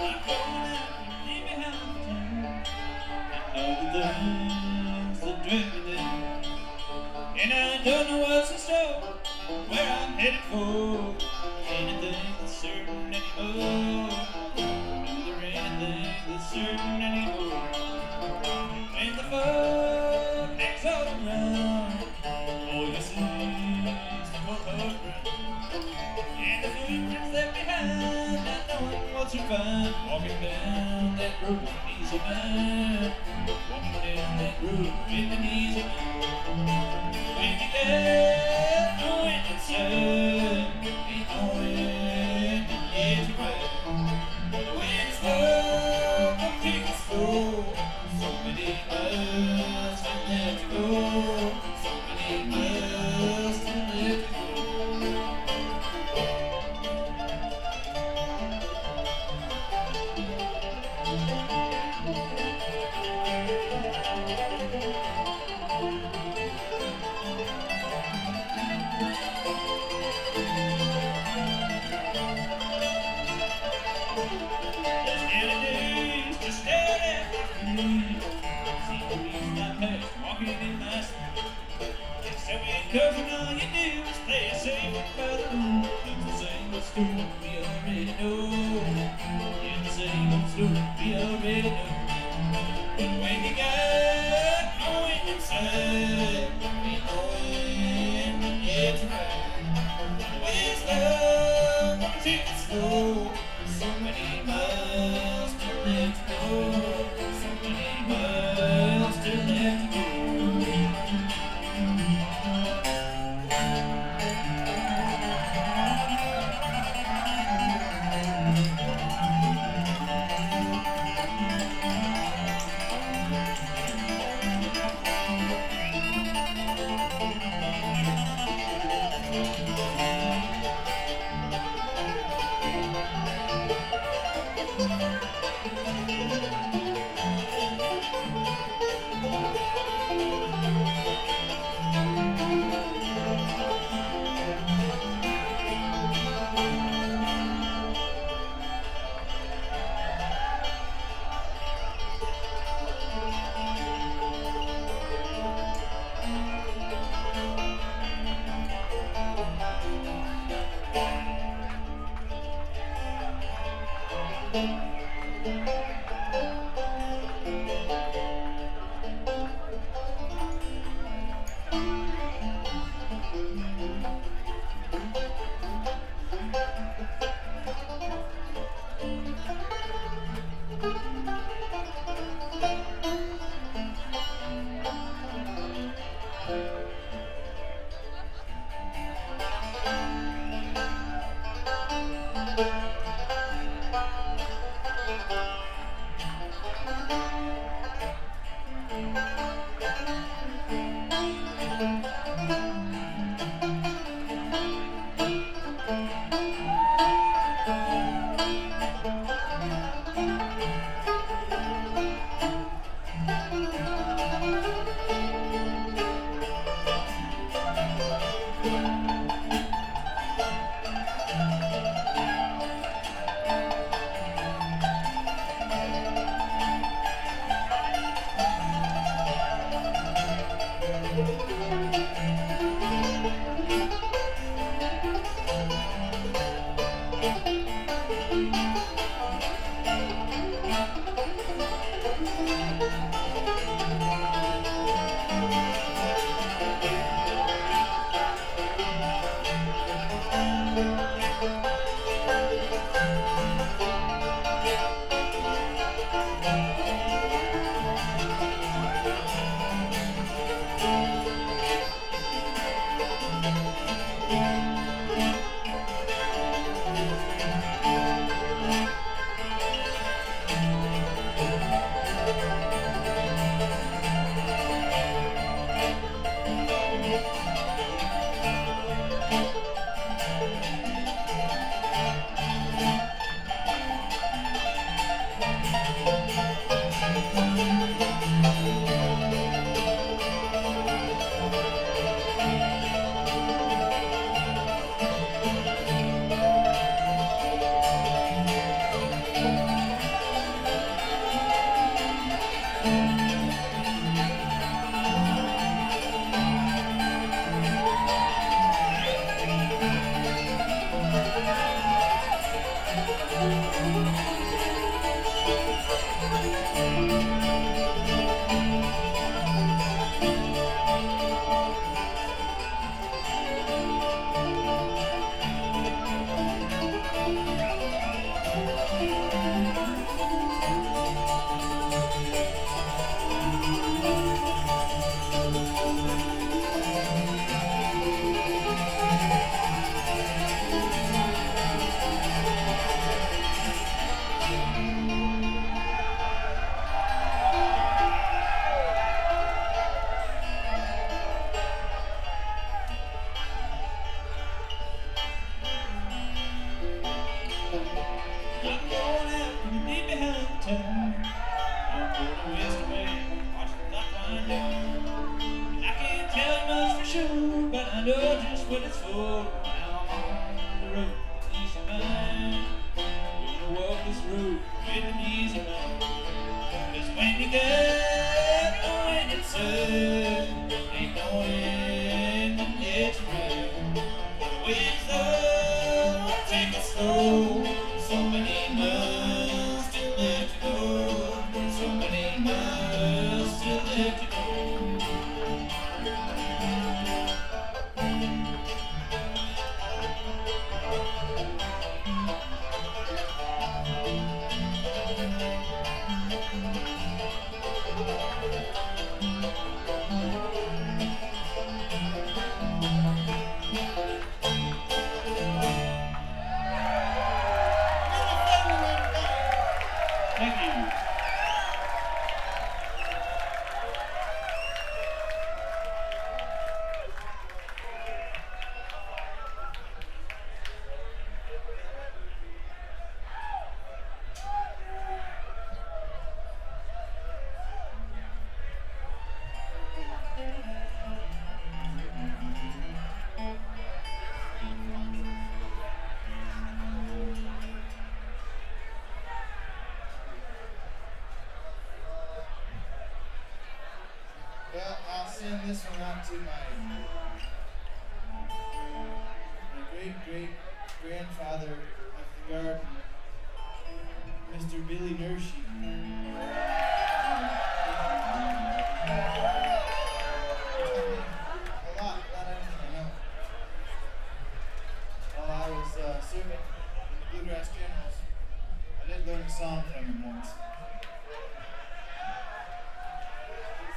things that drag me down, and I don't know what's in store, where I'm headed for. Anything that's certain anymore. Is there anything that's certain anymore? When the fog hangs all around, all you see is the cold hard ground, and the footprints left behind, not knowing what's to find. Walking down that road with an easy mind, walking down that road with an easy mind. When you get going inside, ain't no wind to get you right. When it's slow, don't take it slow. So many miles to let you go. So many miles to let you go. Cause when all you do is play it safe by the rules, it's the same old story we already know. It's the same old story we already know. But when you got no wind inside, ain't no wind to get you right. When it's love, gonna take it slow. So many miles to let you go. So many miles to let you go. I'm going out from deep behind town. I'm going west away, watch the clock wind down. I can't tell you much for sure, but I know just what it's for. Now I'm on the road, easy mind. Gonna walk this road with an easy mind. 'Cause when you got knowing it's ain't knowing when it's real. The wind's low, take it slow. So many miles still left to go. So many miles still left to go. Thank you. Well, I'll send this one out to my great-great-grandfather of the garden, Mr. Billy Nershi. A lot everything, I know. While I was serving in the Bluegrass Generals, I did learn a song from